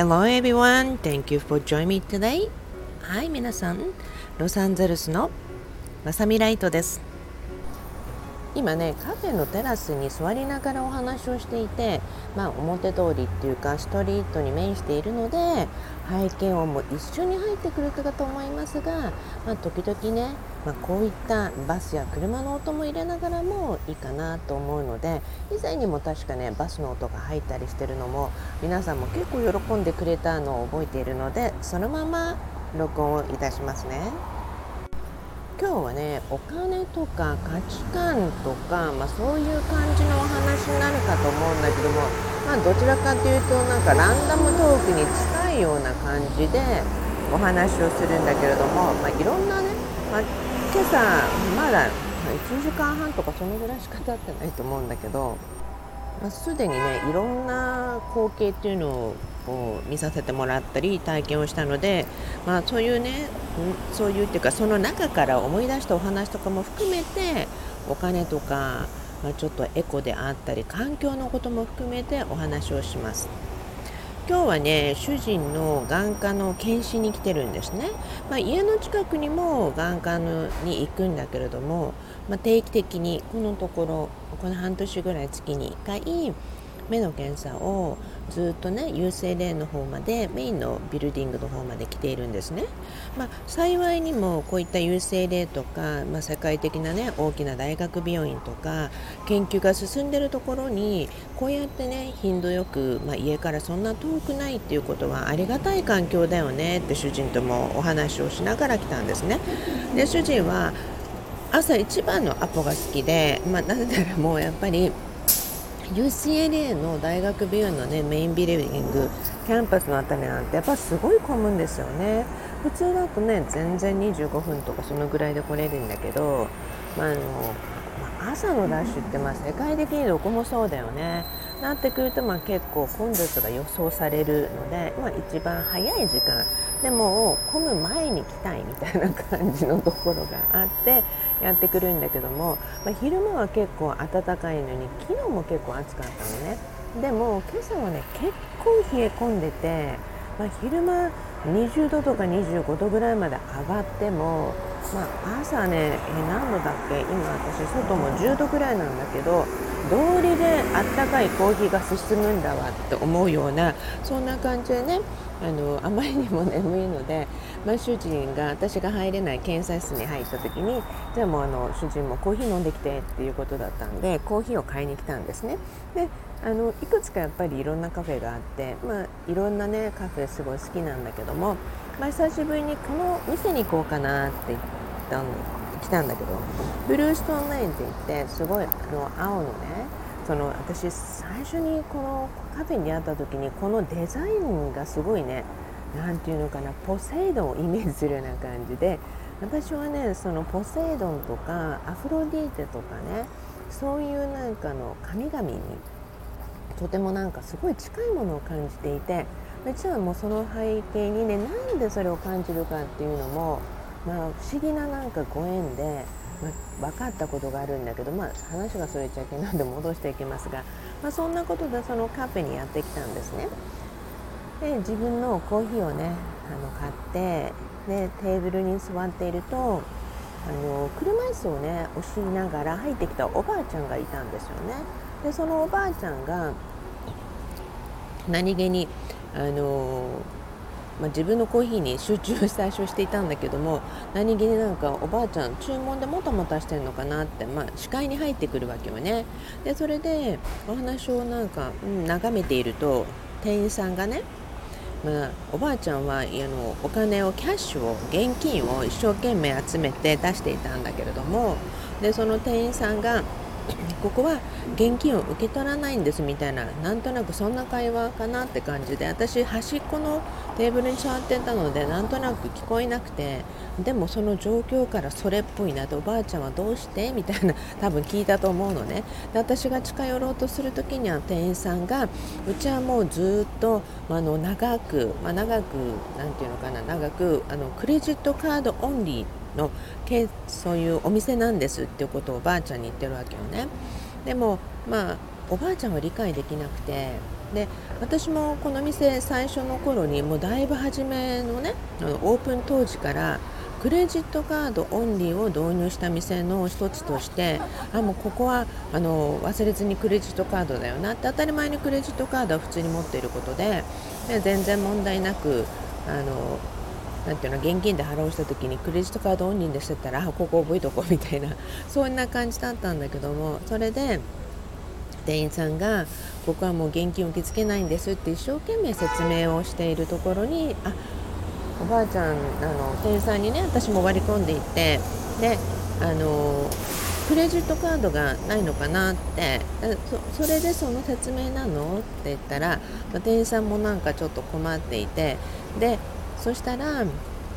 Hello everyone, thank you for joining me today. はい、皆さん、ロサンゼルスのまさみライトです。今ね、カフェのテラスに座りながらお話をしていて、表通りっていうかストリートに面しているので、背景音も一緒に入ってくるかと思いますが、時々ね、こういったバスや車の音も入れながらもいいかなと思うので、以前にも確かね、バスの音が入ったりしてるのも皆さんも結構喜んでくれたのを覚えているので、そのまま録音をいたしますね。今日はね、お金とか価値観とか、そういう感じのお話になるかと思うんだけども、どちらかというとなんかランダムトークに近いような感じでお話をするんだけれども、いろんなね、今朝まだ1時間半とかそのぐらいしか経ってないと思うんだけど、すでにね、いろんな光景っていうのを見させてもらったり体験をしたので、そういうね、そういうっていうか、その中から思い出したお話とかも含めて、お金とか、ちょっとエコであったり環境のことも含めてお話をします。今日はね、主人の眼科の検診に来てるんですね。家の近くにも眼科に行くんだけれども、定期的にこのところ、この半年ぐらい月に1回目の検査をずっとね、郵政レーンの方まで、メインのビルディングの方まで来ているんですね。幸いにもこういった郵政レーンとか、世界的なね、大きな大学病院とか研究が進んでいるところにこうやってね、頻度よく、家からそんな遠くないっていうことはありがたい環境だよねって主人ともお話をしながら来たんですね。で、主人は朝一番のアポが好きで、なぜならもうやっぱりUCLA の大学病院のね、メインビルディングキャンパスのあたりなんてやっぱすごい混むんですよね。普通だとね、全然25分とかそのぐらいで来れるんだけど、朝のラッシュって世界的にどこもそうだよね。なってくると結構混雑が予想されるので、一番早い時間でも混む前に来たいみたいな感じのところがあってやってくるんだけども、昼間は結構暖かいのに、昨日も結構暑かったのね。でも今朝はね、結構冷え込んでて、昼間20度とか25度ぐらいまで上がっても、朝ね、何度だっけ、今私外も10度ぐらいなんだけど、道理であったかいコーヒーが進むんだわって思うような、そんな感じでね、あまりにも眠いので、主人が、私が入れない検査室に入った時に、じゃあもう主人もコーヒー飲んできてっていうことだったんで、コーヒーを買いに来たんですね。で、いくつかやっぱりいろんなカフェがあって、いろんなね、カフェすごい好きなんだけども、久しぶりにこの店に行こうかなって来たんだけど、ブルーストーンレインって言って、すごい青のね、私最初にこのカフェに会った時に、このデザインがすごいね、なんていうのかな、ポセイドンをイメージするような感じで、私はね、そのポセイドンとかアフロディーテとかね、そういうなんかの神々にとてもなんかすごい近いものを感じていて、実はもうその背景にね、なんでそれを感じるかっていうのも、不思議ななんかご縁で、分かったことがあるんだけど、話がそれちゃいけないので戻していきますが、そんなことでそのカフェにやってきたんですね。で、自分のコーヒーをね、買って、でテーブルに座っていると、車椅子をね押しながら入ってきたおばあちゃんがいたんですよね。で、そのおばあちゃんが何気に自分のコーヒーに集中最初していたんだけども、何気になんかおばあちゃん注文でもたもたしてんのかなって、視界に入ってくるわけよね。で、それでお話をなんか、眺めていると、店員さんがね、おばあちゃんはお金を、キャッシュを、現金を一生懸命集めて出していたんだけれども、でその店員さんが、ここは現金を受け取らないんですみたいな、なんとなくそんな会話かなって感じで、私端っこのテーブルに座ってたのでなんとなく聞こえなくて、でもその状況からそれっぽいなと、おばあちゃんはどうしてみたいな多分聞いたと思うのね。で、私が近寄ろうとする時には店員さんが、うちはもうずっと、長く、なんていうのかな、長くクレジットカードオンリーのそういうお店なんですっていうことをおばあちゃんに言ってるわけよね。でもおばあちゃんは理解できなくて、で私もこの店最初の頃にもうだいぶ初めのねオープン当時からクレジットカードオンリーを導入した店の一つとして、もうここは忘れずにクレジットカードだよなって、当たり前にクレジットカードは普通に持っていることで、全然問題なくなんていうの、現金で払うした時にクレジットカードオンリーでしてたらここ覚えとこうみたいなそんな感じだったんだけども、それで店員さんがここはもう現金受け付けないんですって一生懸命説明をしているところに、おばあちゃん店員さんにね私も割り込んでいって、でクレジットカードがないのかなって、それでその説明なのって言ったら、店員さんもなんかちょっと困っていて、でそしたら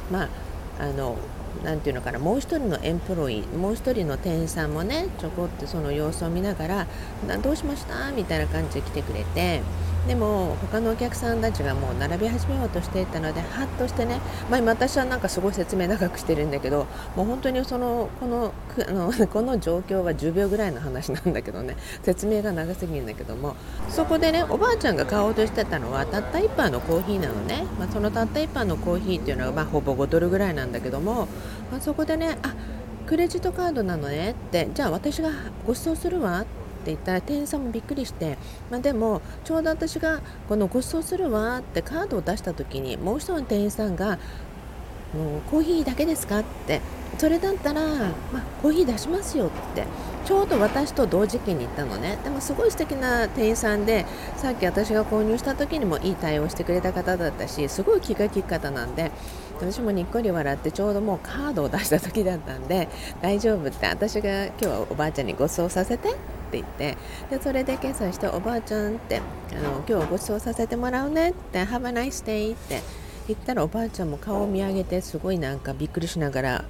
なんていうのかな、もう一人のエンプロイもう一人の店員さんもねちょこってその様子を見ながらどうしましたみたいな感じで来てくれて、でも他のお客さんたちがもう並び始めようとしていたのでハッとしてね、今私はなんかすごい説明長くしてるんだけど、もう本当にこの状況は10秒ぐらいの話なんだけどね、説明が長すぎるんだけども、そこでねおばあちゃんが買おうとしてたのはたった1杯のコーヒーなのね、そのたった1杯のコーヒーっていうのはほぼ5ドルぐらいなんだけども、そこでねクレジットカードなのねって、じゃあ私がご馳走するわって言ったら店員さんもびっくりして、でもちょうど私がこのご馳走するわってカードを出した時にもう一人の店員さんがもうコーヒーだけですかって、それだったら、コーヒー出しますよってちょうど私と同時期に行ったのね。でもすごい素敵な店員さんで、さっき私が購入した時にもいい対応してくれた方だったし、すごい気が利く方なんで、私もにっこり笑って、ちょうどもうカードを出した時だったんで大丈夫って、私が今日はおばあちゃんにご馳走させてって言って、でそれで決済して、おばあちゃんって今日はご馳走させてもらうねって、Have a nice dayって言ったら、おばあちゃんも顔を見上げてすごいなんかびっくりしながら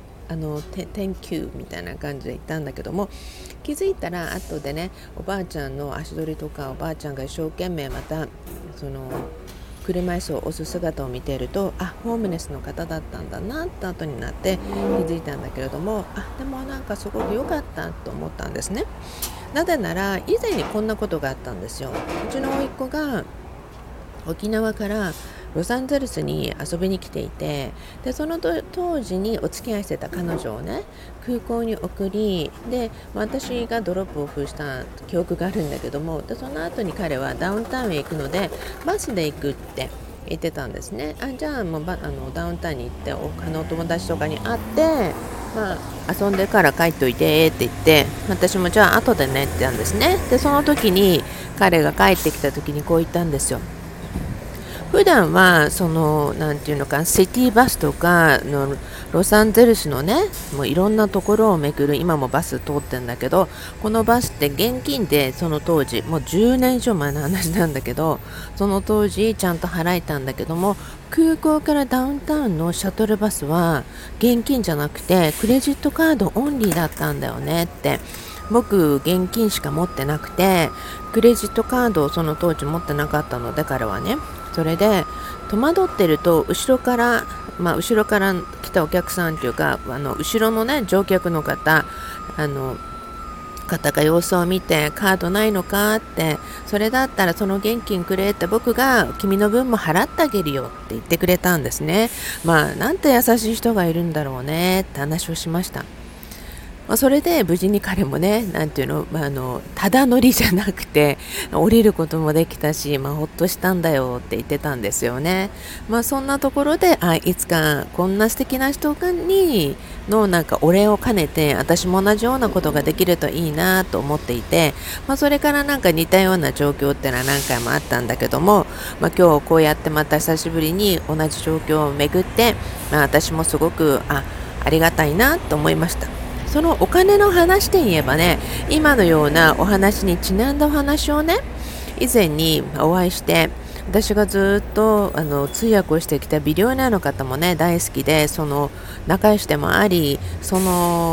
Thank you みたいな感じで言ったんだけども、気づいたら後でねおばあちゃんの足取りとか、おばあちゃんが一生懸命またその車椅子を押す姿を見ていると、ホームレスの方だったんだなって後になって気づいたんだけれども、でもなんかすごく良かったと思ったんですね。なぜなら以前にこんなことがあったんですよ。うちの甥っ子が沖縄からロサンゼルスに遊びに来ていて、でその当時にお付き合いしてた彼女をね空港に送り、で私がドロップオフした記憶があるんだけども、でその後に彼はダウンタウンへ行くのでバスで行くって言ってたんですね。じゃあもうダウンタウンに行って他のお友達とかに会って、遊んでから帰っといてって言って、私もじゃあ後でねって言ったんですね。でその時に彼が帰ってきた時にこう言ったんですよ。普段はなんていうのか、シティバスとかのロサンゼルスのねもういろんなところを巡る、今もバス通ってんだけど、このバスって現金でその当時もう10年以上前の話なんだけど、その当時ちゃんと払えたんだけども、空港からダウンタウンのシャトルバスは現金じゃなくてクレジットカードオンリーだったんだよねって。僕現金しか持ってなくてクレジットカードをその当時持ってなかったので、彼はねそれで戸惑ってると、後ろから来たお客さんっていうか後ろのね乗客の方が様子を見て、カードないのかって、それだったらその現金くれって、僕が君の分も払ってあげるよって言ってくれたんですね。なんて優しい人がいるんだろうねって話をしました。それで無事に彼もね、なんていうの、ただ乗りじゃなくて降りることもできたし、ほっとしたんだよって言ってたんですよね。そんなところでいつかこんな素敵な人にのなんかお礼を兼ねて、私も同じようなことができるといいなと思っていて、それからなんか似たような状況ってのは何回もあったんだけども、今日こうやってまた久しぶりに同じ状況をめぐって、私もすごくありがたいなと思いました。そのお金の話で言えばね、今のようなお話にちなんだお話をね、以前にお会いして、私がずっと通訳をしてきたビリオネアの方もね大好きで、その仲良しでもあり、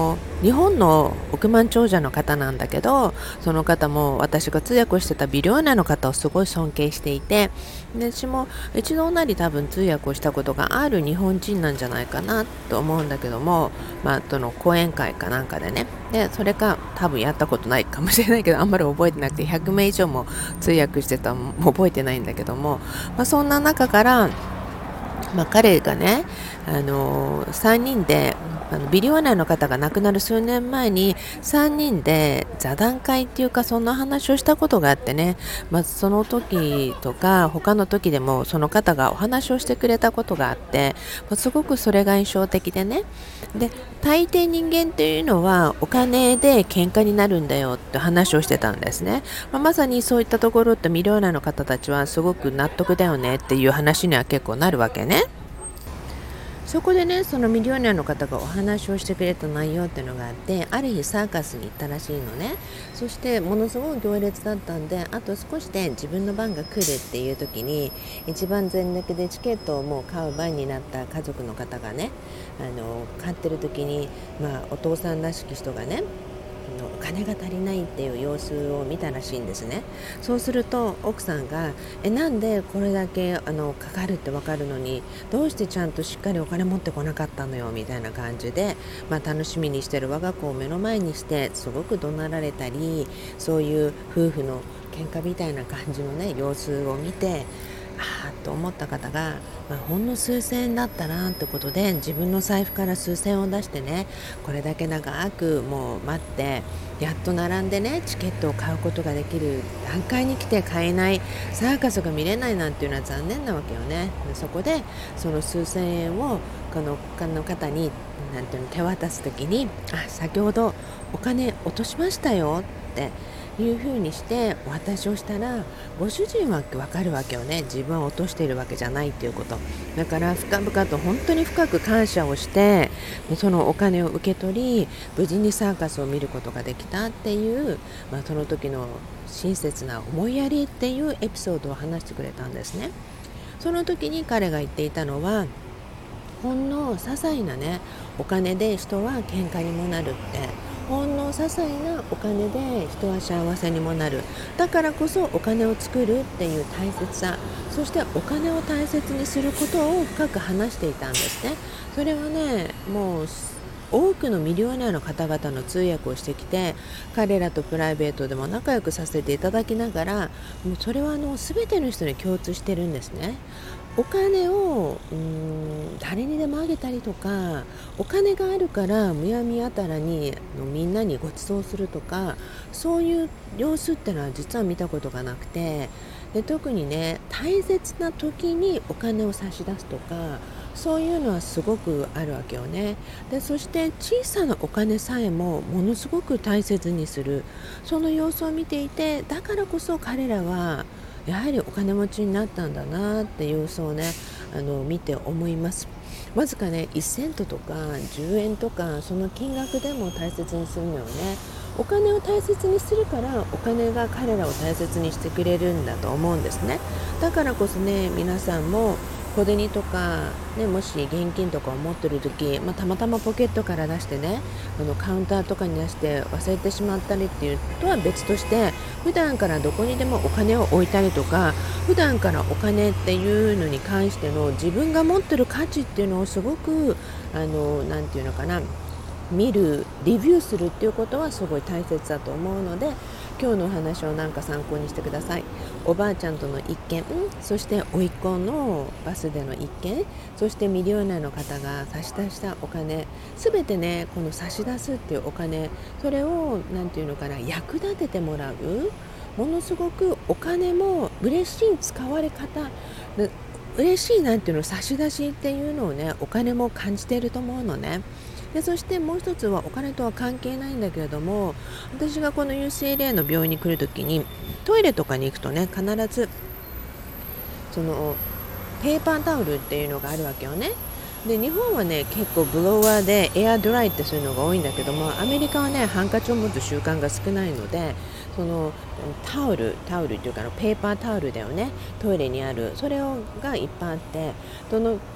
日本の億万長者の方なんだけど、その方も私が通訳をしてたビリオネアの方をすごい尊敬していて、で私も一度なり多分通訳をしたことがある日本人なんじゃないかなと思うんだけども、その講演会かなんかでね、でそれか多分やったことないかもしれないけど、あんまり覚えてなくて100名以上も通訳してたのも覚えてないんだけども、そんな中から彼がね、3人でビリオネアの方が亡くなる数年前に3人で座談会っていうか、そんな話をしたことがあってね、その時とか他の時でもその方がお話をしてくれたことがあって、すごくそれが印象的でね。で、大抵人間っていうのはお金で喧嘩になるんだよって話をしてたんですね。まさにそういったところってミリオネアの方たちはすごく納得だよねっていう話には結構なるわけね。そこでね、そのミリオネアの方がお話をしてくれた内容っていうのがあって、ある日サーカスに行ったらしいのね。そしてものすごい行列だったんで、あと少しで自分の番が来るっていう時に、一番全力でチケットをもう買う番になった家族の方がね、買ってる時に、お父さんらしき人がね、お金が足りないっていう様子を見たらしいんですね。そうすると奥さんがなんでこれだけかかるって分かるのにどうしてちゃんとしっかりお金持ってこなかったのよみたいな感じで、楽しみにしてる我が子を目の前にしてすごく怒鳴られたり、そういう夫婦の喧嘩みたいな感じのね様子を見て、と思った方が、ほんの数千円だったらってことで自分の財布から数千円を出してね、これだけ長くもう待ってやっと並んでねチケットを買うことができる段階に来て、買えないサーカスが見れないなんていうのは残念なわけよね。でそこでその数千円をこの他の方になんていうの手渡す時に、先ほどお金落としましたよっていう風にしてお渡しをしたら、ご主人は分かるわけよね。自分は落としているわけじゃないっていうこと。だから深々と本当に深く感謝をして、そのお金を受け取り無事にサーカスを見ることができたっていう、その時の親切な思いやりっていうエピソードを話してくれたんですね。その時に彼が言っていたのは、ほんの些細なねお金で人は喧嘩にもなるって、ほんの些細なお金で人は幸せにもなる。だからこそお金を作るっていう大切さ、そしてお金を大切にすることを深く話していたんですね。それはね、もう多くのミリオネアの方々の通訳をしてきて、彼らとプライベートでも仲良くさせていただきながら、もうそれは全ての人に共通してるんですね。お金を誰にでもあげたりとか、お金があるからむやみやたらにみんなにご馳走するとか、そういう様子ってのは実は見たことがなくて、で特にね大切な時にお金を差し出すとか、そういうのはすごくあるわけよね。でそして小さなお金さえもものすごく大切にする、その様子を見ていて、だからこそ彼らはやはりお金持ちになったんだなっていう様子をね見て思います。わずかね1セントとか10円とか、その金額でも大切にするのよね。お金を大切にするからお金が彼らを大切にしてくれるんだと思うんですね。だからこそね、皆さんも小銭とか、もし現金とかを持ってる時、たまたまポケットから出してねカウンターとかに出して忘れてしまったりっていうとは別として、普段からどこにでもお金を置いたりとか、普段からお金っていうのに関しての自分が持ってる価値っていうのをすごくなんていうのかな、見るレビューするっていうことはすごい大切だと思うので、今日のお話をなんか参考にしてください。おばあちゃんとの一件、そして甥っ子のバスでの一件、そしてミリオネアの方が差し出したお金、すべてねこの差し出すっていうお金、それをなんていうのかな、役立ててもらう、ものすごくお金も嬉しい使われ方で、嬉しいなんていうの差し出しっていうのをねお金も感じていると思うのね。でそしてもう一つはお金とは関係ないんだけれども、私がこの UCLA の病院に来るときにトイレとかに行くとね、必ずそのペーパータオルっていうのがあるわけよね。で日本はね結構ブロワーでエアドライってそういうのが多いんだけども、アメリカはねハンカチを持つ習慣が少ないので、そのタオルっていうかペーパータオルだよね、トイレにあるそれがいっぱいあって、その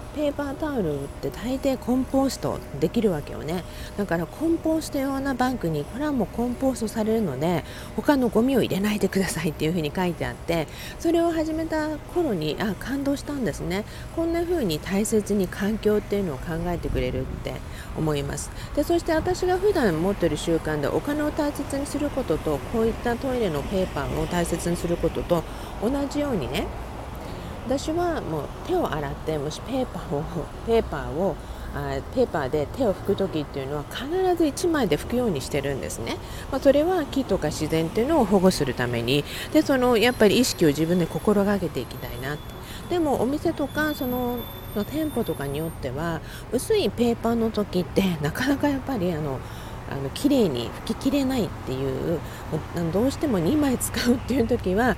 ペーパータオルって大抵コンポーストできるわけよね。だからコンポースト用なバッグにこれはもうコンポーストされるので他のゴミを入れないでくださいっていうふうに書いてあって、それを始めた頃に感動したんですね。こんな風に大切に環境っていうのを考えてくれるって思います。でそして私が普段持っている習慣でお金を大切にすることとこういったトイレのペーパーを大切にすることと同じようにね、私はもう手を洗ってもしペーパーで手を拭く時っていうのは必ず1枚で拭くようにしてるんですね。それは木とか自然っていうのを保護するためにで、やっぱり意識を自分で心がけていきたいなって。でもお店とか店舗とかによっては薄いペーパーの時ってなかなかやっぱり綺麗に拭ききれないっていう、どうしても2枚使うっていう時は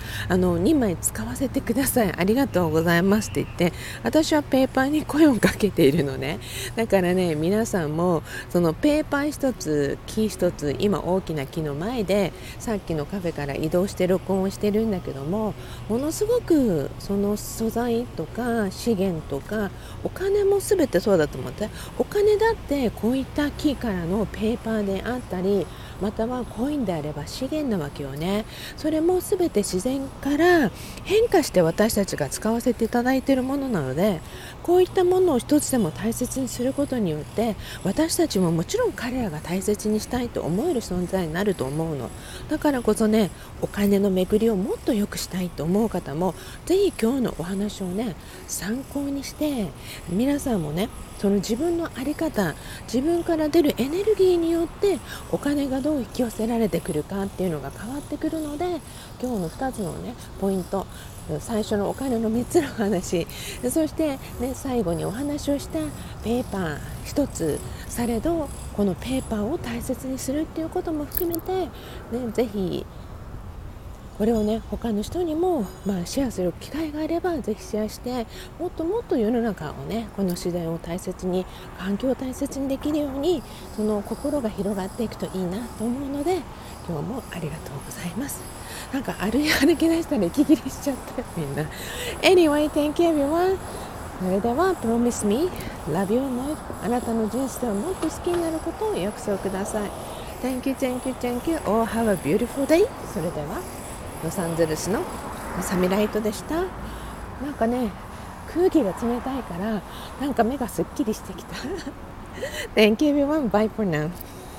2枚使わせてください、ありがとうございますって言って私はペーパーに声をかけているのね。だからね、皆さんもそのペーパー一つ木一つ、今大きな木の前でさっきのカフェから移動して録音をしてるんだけども、ものすごくその素材とか資源とかお金も全てそうだと思って、お金だってこういった木からのペーパーであったり、またはコインであれば資源なわけよね。それも全て自然から変化して私たちが使わせていただいているものなので、こういったものを一つでも大切にすることによって私たちももちろん彼らが大切にしたいと思える存在になると思うの。だからこそね、お金の巡りをもっと良くしたいと思う方もぜひ今日のお話をね参考にして、皆さんもねその自分の在り方、自分から出るエネルギーによってお金がどう引き寄せられてくるかっていうのが変わってくるので、今日の2つのねポイント、最初のお金の3つの話、そして、ね、最後にお話をしたペーパー1つされどこのペーパーを大切にするっていうことも含めて、ね、ぜひこれをね他の人にも、シェアする機会があればぜひシェアして、もっともっと世の中をねこの自然を大切に環境を大切にできるようにその心が広がっていくといいなと思うので、今日もありがとうございます。なんか歩き出したら息切れしちゃったみんな。 Anyway, thank you everyone。 それでは Promise me love your life、 あなたの人生をもっと好きになることを約束ください。 Thank you, thank you, thank you. All have a beautiful day。 それではロサンゼルスのサミライトでした。なんかね空気が冷たいからなんか目がすっきりしてきた。Thank you everyone. Bye for now。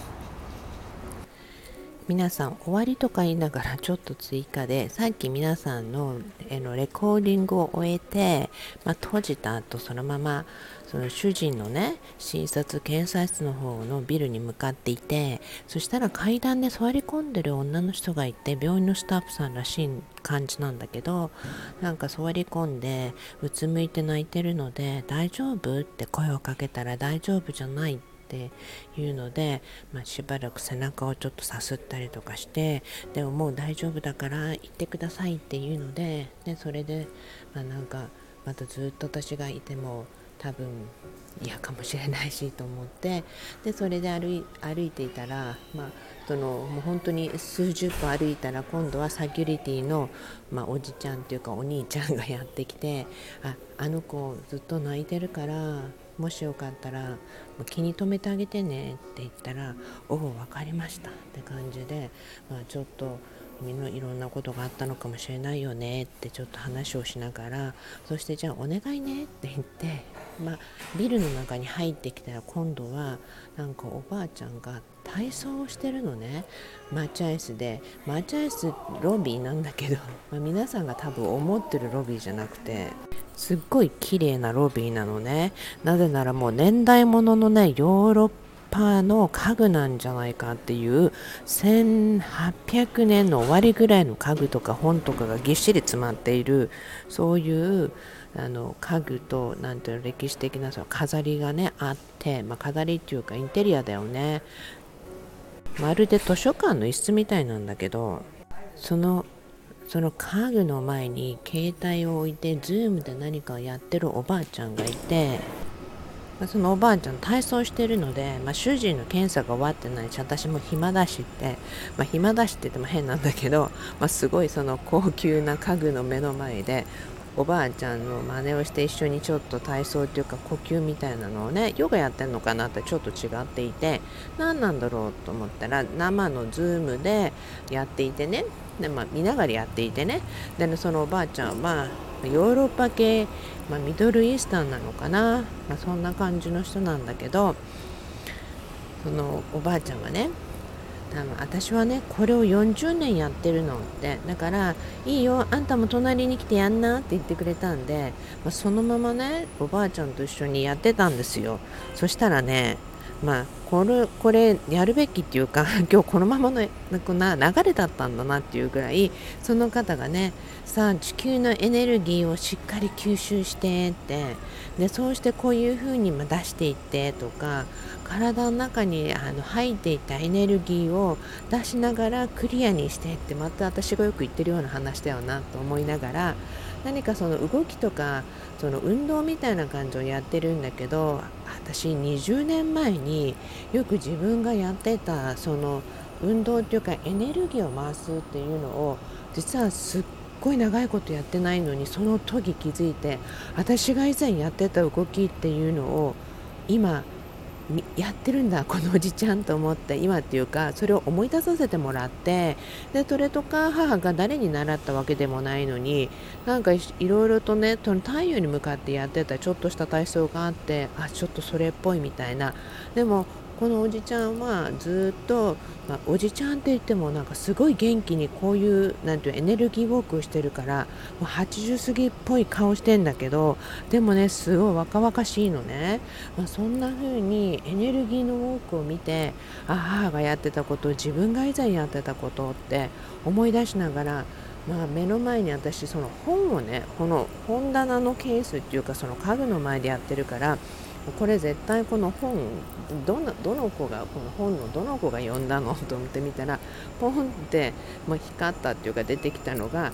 皆さん終わりとか言いながらちょっと追加で、さっき皆さんのレコーディングを終えて、閉じた後そのままその主人のね診察検査室の方のビルに向かっていて、そしたら階段で座り込んでる女の人がいて、病院のスタッフさんらしい感じなんだけど、なんか座り込んでうつむいて泣いてるので、大丈夫って声をかけたら大丈夫じゃないっていうので、しばらく背中をちょっとさすったりとかして、でももう大丈夫だから行ってくださいっていうので、それで、なんかまたずっと私がいても多分嫌かもしれないしと思って、でそれで歩いていたら、もう本当に数十歩歩いたら今度はセキュリティの、おじちゃんっていうかお兄ちゃんがやってきて、あの子ずっと泣いてるからもしよかったら気に留めてあげてねって言ったら、おお分かりましたって感じで、ちょっといろんなことがあったのかもしれないよねってちょっと話をしながら、そしてじゃあお願いねって言って、ビルの中に入ってきたら今度はなんかおばあちゃんが体操をしてるのね。待合室で、待合室ロビーなんだけど、皆さんが多分思ってるロビーじゃなくてすっごい綺麗なロビーなのね。なぜならもう年代物のねヨーロッパの家具なんじゃないかっていう1800年の終わりぐらいの家具とか本とかがぎっしり詰まっている、そういう家具となんていうの歴史的なその飾りがねあって、飾りっていうかインテリアだよね。まるで図書館の一室みたいなんだけど、その家具の前に携帯を置いてズームで何かをやってるおばあちゃんがいて、そのおばあちゃん体操してるので、主人の検査が終わってないし私も暇だしって、暇だしって言っても変なんだけど、すごいその高級な家具の目の前でおばあちゃんの真似をして一緒にちょっと体操っていうか呼吸みたいなのをね、ヨガやってんのかなってちょっと違っていて、何なんだろうと思ったら生のズームでやっていてね、で、見ながらやっていてね、でそのおばあちゃんはヨーロッパ系、ミドルイースタンなのかな、そんな感じの人なんだけど、そのおばあちゃんはね、私はねこれを40年やってるのって、だからいいよ、あんたも隣に来てやんなって言ってくれたんで、そのままねおばあちゃんと一緒にやってたんですよ。そしたらね、これやるべきっていうか今日このままのこんな流れだったんだなっていうぐらい、その方がね、さあ地球のエネルギーをしっかり吸収してって、でそうしてこういう風に出していってとか、体の中に入っていたエネルギーを出しながらクリアにしてって、また私がよく言ってるような話だよなと思いながら、何かその動きとかその運動みたいな感じをやってるんだけど、私20年前によく自分がやってたその運動っていうかエネルギーを回すっていうのを、実はすっごい長いことやってないのに、その時気づいて、私が以前やってた動きっていうのを今やってるんだこのおじちゃんと思って、今っていうかそれを思い出させてもらって、でそれとか母が誰に習ったわけでもないのに、なんかいろいろとね、その太陽に向かってやってたちょっとした体操があって、ちょっとそれっぽいみたいな。でもこのおじちゃんはずっと、おじちゃんって言ってもなんかすごい元気にこういうなんていうエネルギーウォークをしてるから、もう80過ぎっぽい顔してんだけど、でもねすごい若々しいのね。そんな風にエネルギーのウォークを見て、母がやってたこと、自分が以前やってたことって思い出しながら、目の前に私その本をね、この本棚のケースっていうかその家具の前でやってるから、これ絶対この本どの子がこの本のどの子が読んだのと思ってみたら、ポンって光ったっていうか出てきたのが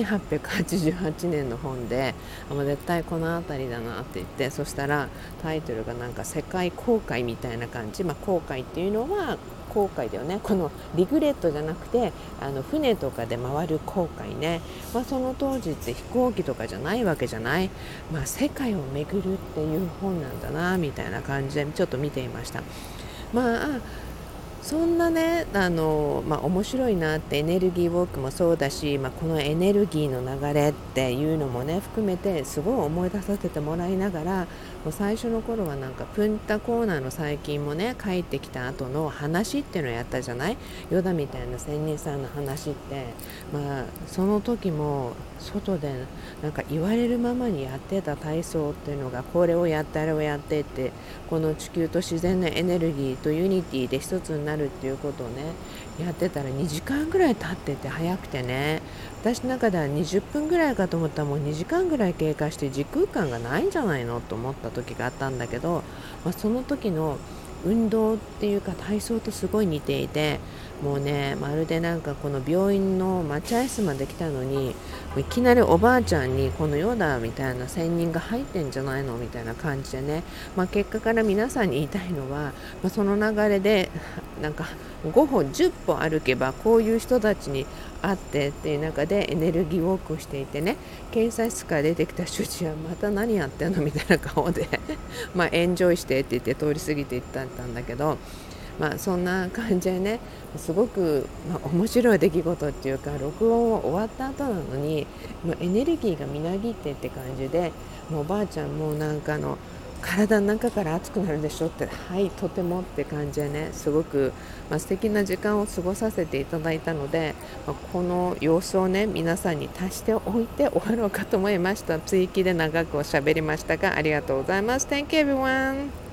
1888年の本で、絶対この辺りだなって言って、そしたらタイトルがなんか世界航海みたいな感じ。航海っていうのは航海だよね、このリグレットじゃなくて船とかで回る航海ね。その当時って飛行機とかじゃないわけじゃない、世界を巡るっていう本なんだなみたいな感じでちょっと見ていました。そんなね面白いなって、エネルギーウォークもそうだし、このエネルギーの流れっていうのもね含めてすごい思い出させてもらいながら、もう最初の頃はなんかプンタコーナーの最近もね帰ってきた後の話っていうのをやったじゃない、ヨダみたいな仙人さんの話って、その時も外でなんか言われるままにやってた体操っていうのが、これをやってあれをやってって、この地球と自然のエネルギーとユニティで一つになるっていうことをねやってたら、2時間ぐらい経ってて早くてね、私の中では20分ぐらいかと思ったらもう2時間ぐらい経過して時空間がないんじゃないのと思った時があったんだけど、その時の運動っていうか体操とすごい似ていて、もうねまるでなんかこの病院の待合室まで来たのに、いきなりおばあちゃんにこのヨダみたいな仙人が入ってんじゃないのみたいな感じでね、結果から皆さんに言いたいのは、その流れでなんか5歩10歩歩けばこういう人たちに会ってっていう中でエネルギーウォークをしていてね、検査室から出てきた主治はまた何やってんのみたいな顔でエンジョイしてって言って通り過ぎていったんだけど、そんな感じでね、すごく、面白い出来事っていうか、録音終わった後なのにもうエネルギーがみなぎってって感じで、もうおばあちゃんもなんか体の中から熱くなるでしょって、はいとてもって感じでね、すごく、素敵な時間を過ごさせていただいたので、この様子をね皆さんに足しておいて終わろうかと思いました。追記で長くおしゃべりましたが、ありがとうございます。 Thank you everyone.